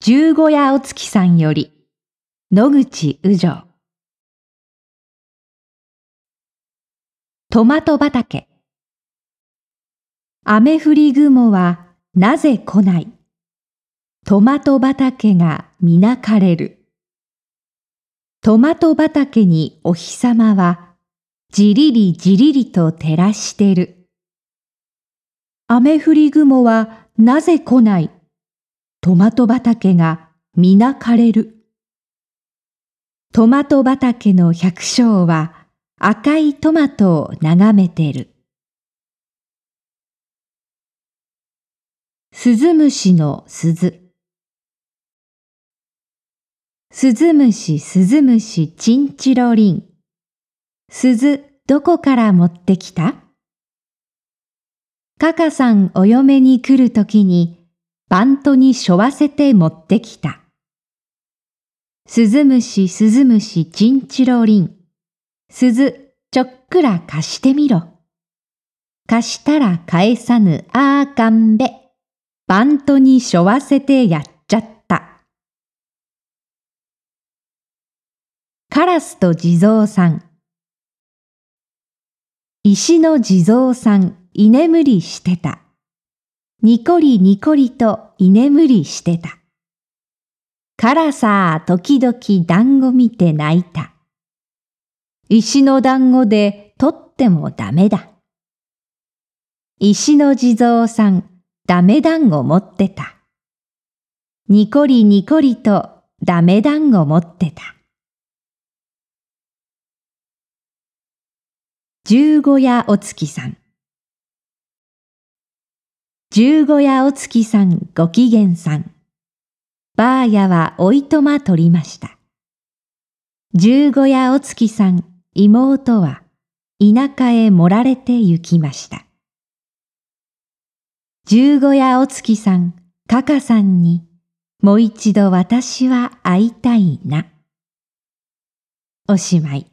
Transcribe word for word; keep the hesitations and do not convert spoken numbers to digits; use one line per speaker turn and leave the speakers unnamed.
十五夜お月さんより、野口雨情。トマト畑。雨降り雲はなぜ来ない。トマト畑がみなかれる。トマト畑にお日様はじりりじりりと照らしてる。雨降り雲はなぜ来ない。トマト畑がみなかれる。トマト畑の百姓は赤いトマトを眺めてる。スズムシの鈴。スズムシスズムシチンチロリン。鈴どこから持ってきた？カカさんお嫁に来るときにバントに背負わせて持ってきた。スズムシスズムシチンチロリン。鈴ちょっくら貸してみろ。貸したら返さぬあーかんべ。バントに背負わせてやっちゃった。カラスと地蔵さん。石の地蔵さん居眠りしてた。にこりにこりと居眠りしてた。カラサー時々団子見て泣いた。石の団子で取ってもダメだ。石の地蔵さんダメ団子持ってた。にこりにこりとダメ団子持ってた。十五夜お月さん。十五夜お月さんご機嫌さん。ばあやはおいとま取りました。十五夜お月さん妹は田舎へ盛られて行きました。十五夜お月さんかかさんにもう一度私は会いたいな。おしまい。